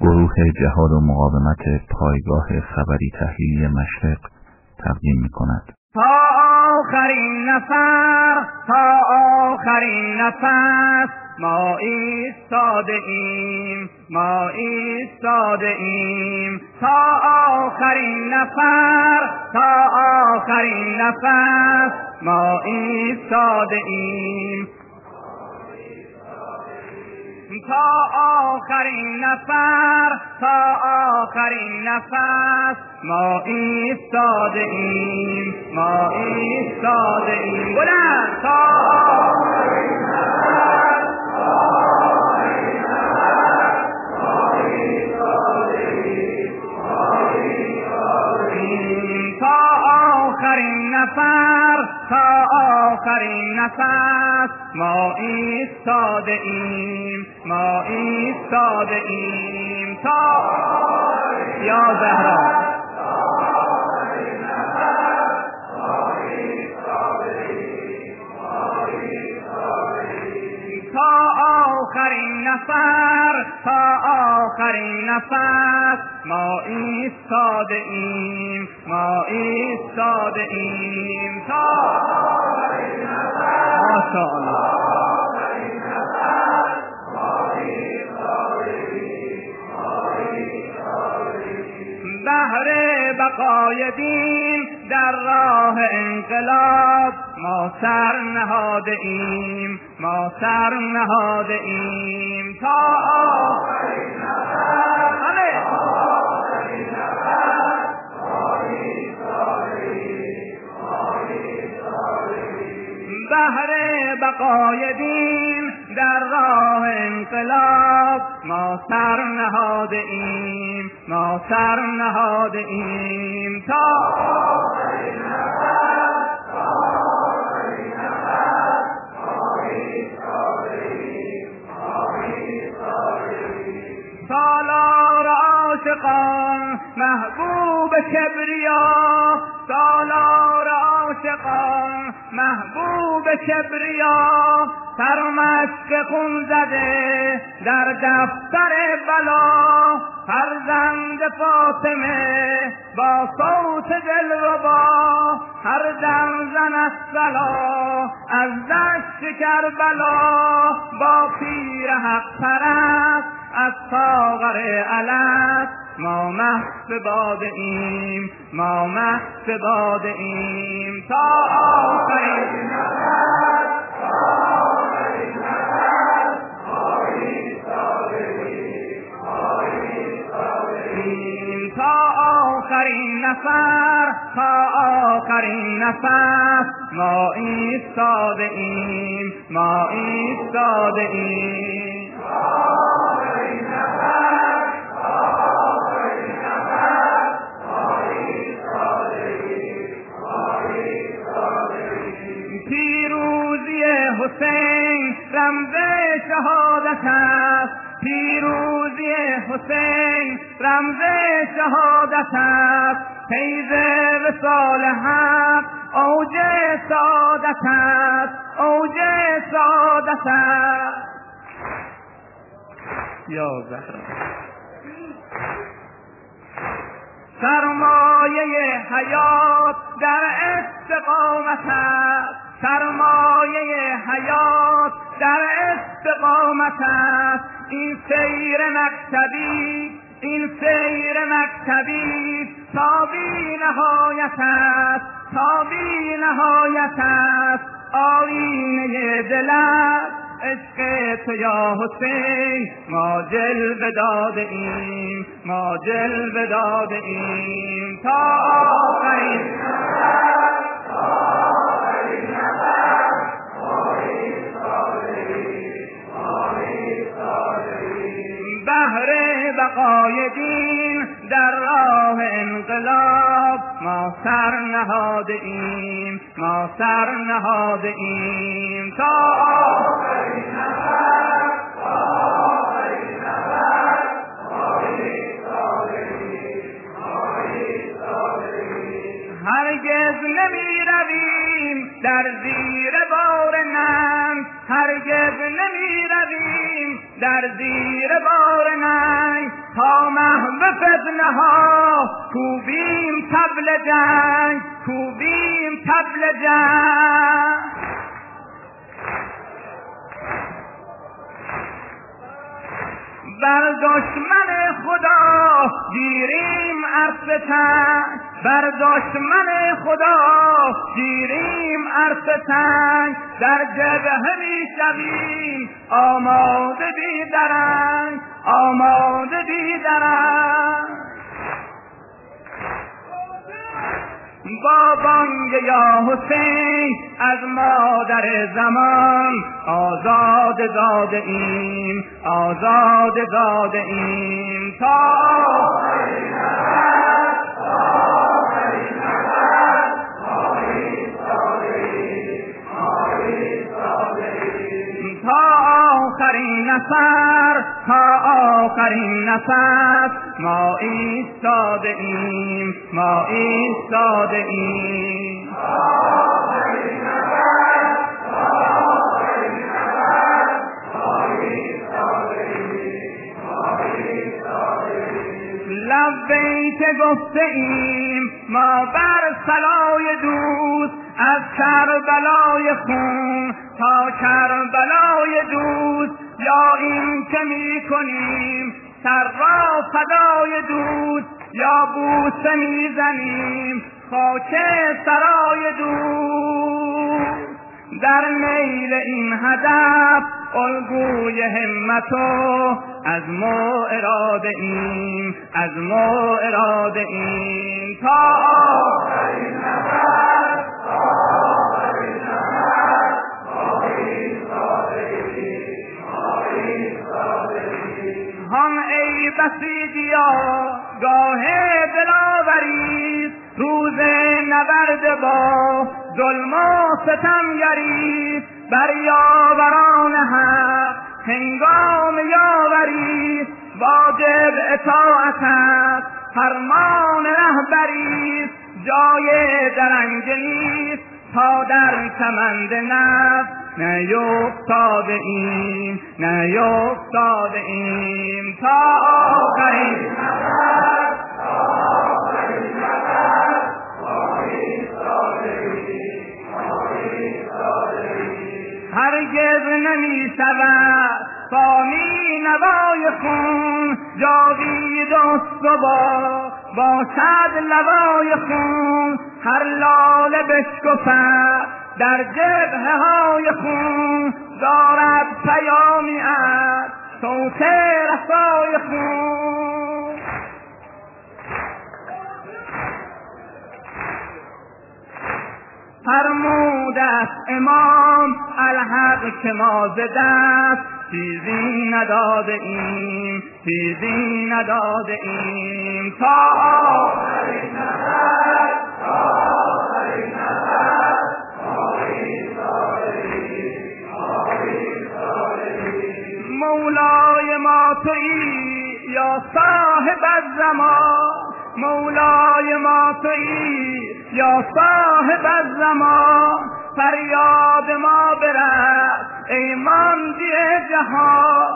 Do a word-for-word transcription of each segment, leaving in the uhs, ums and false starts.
گروه جهاد و مقاومت پایگاه خبری تحلیلی مشرق تقدیم می‌کند. تا آخرین نفر، تا آخرین نفس ما ایستاده ایم، ما ایستاده ایم. تا آخرین نفر، تا آخرین نفس ما ایستاده ایم. تا آخرین نفر، تا آخرین نفس ما ایستاده ایم، ما ایستاده ایم. بلند تا آخرین نفر، تا آخرین نفس ما ایستاده ایم، ما ایستاده ایم. تا آخرین نفر، تا آخرین نفس ما ایستاده ایم، ما ایستاده ایم. تا یا زهرا تا آخرین نفر، تا آخرین نفس ما ایستاده ایم، ما ایستاده ایم. تا آخرین نفر، ماشاءالله. بهر بقای دین در راه انقلاب ما سر نهاده ایم، ما سر نهاده ایم. تا آخرین نفر، همه آخرین نفر ما ایستاده ایم، ما ایستاده ایم. بهر بقای دین در راه انقلاب ما سر نهاده ایم، ما سر نهاده ایم. تا آخرین نفر، تا آخرین نفس ما ایستاده ایم، ما ایستاده ایم. سالار عاشقان محبوب کبریا، سالار عاشقان محبوب کبریا، سرمشق خون زده در دفتر بلا، فرزند فاطمه با صوت دلربا، هر دم زن الصلا از دشت کربلا، با پیر حق پرست از ساغر الست ما محو باده ایم، ما محو باده ایم. تا آخرین نفر، تا آخرین نفس ما ایستاده ایم، ما ایستاده ایم. تا آخرین نفر، تا آخرین نفس ما ایستاده ایم، ما ایستاده ایم. آخرین نفر، آخرین نفس ما ایستاده ایم، ما ایستاده ایم. پیروزی حسین رمز شهادت است، پیروزی حسین رمز شهادت است، فیض وصال حق اوج سعادت است، اوج سعادت است. یا زهرا سرمایه حیات در استقامت است، سرمایه حیات در استقامت است. این سیر مکتبی، این سیر مکتبی تا بی نهایت است، تا بی نهایت است. آیینه دل است عشق تو یا حسین، ما جلوه داده ایم، ما جلوه داده ایم. تا آخرین نفر، تا آخرین نفس ما ایستاده ایم، ما ایستاده ایم. بهر بقای دین در راه انقلاب ما سر نهاده ایم، ما سر نهاده ایم. تا آخرین نفر، تا آخرین نفس ما ایستاده ایم، ما ایستاده ایم. هرگز نمی رویم در زیر بار ننگ، هرگز نمی رویم در زیر بار ننگ. تا به فتنه ها کوبیم طبل جنگ، کوبیم طبل جنگ. بر دشمن خدا گیریم عرصه تنگ، بر دشمن خدا گیریم عرصه تنگ. در جبهه می شویم آماده بی درنگ، آماده بی درنگ. با بانگ یا حسین از مادر زمان آزاد زاده ایم، آزاد زاده ایم تا آخرین نفس، تا آخرین نفس ما ایستاده ایم، ما ایستاده ایم تا آخرین نفر، تا آخرین نفس ما ایستاده ایم، ما ایستاده ایم تا آخرین نفس، تا آخرین نفس ما ایستاده ایم، ما ایستاده ایم. لبیک گفته ایم ما بر صلای دوست، از کربلای خون تا کربلای دوست. یا این که می کنیم سر را فدای دوست، یا بوسه می زنیم خاک سرای دوست. در نیل این هدف الگوی همتو از ما اراده ایم، از ما اراده ایم تا آخرین نفس، تا آخرین نفس ما ایستاده ایم، ما ایستاده ایم. هم ای بسیجیا گاه دلاوری، روز نبرد با ظلم و ستمگری. بر یاوران حق هنگام یاوری، واجب اطاعت است فرمان رهبری. جای درنگ نیست تا در کمند نفس نیفتاده ایم، نیفتاده ایم تا آخرین نفس، تا آخرین نفس ما ایستاده ایم، ما ایستاده ایم. هرگز نمی شود فانی نوای خون، جاوید استوا باشد لوای خون. هر لاله بشکفد در جبهه های خون، دارد پیامی از صوت رسای خون. فرمود است امام الحق که ما ز دست چیزی نداده ایم، چیزی نداده ایم تا آخرین نفس، تا آخرین نفس ما ایستاده ایم، ما ایستاده ایم. مولای ما تویی یا صاحب الزمان، مولای ما تویی یا صاحب الزمان. فریاد ما برس ای ماندی جهان،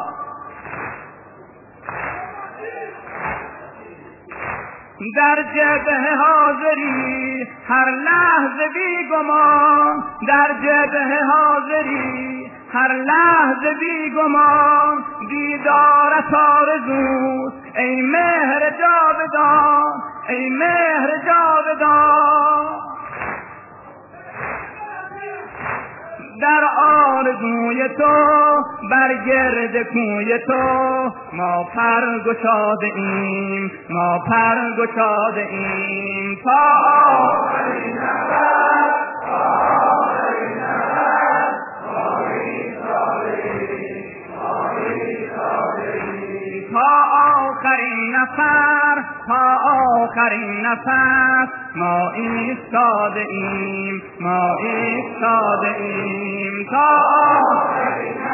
در جبهه حاضری هر لحظه بی گمان، در جبهه حاضری هر لحظه بی گمان. دیدارت آرزوست ای مهر جاودان، ای مهر جاودان. در آرزوی تو بر گرد کوی تو ما پر گشاده ایم، ما پر گشاده ایم تا آخرین نفس، تا آخرین نفس ما ایستاده ایم، ما ایستاده ایم تا آخرین نفر، تا آخرین نفس ما ایستاده ایم، ما ایستاده ایم تا آخرین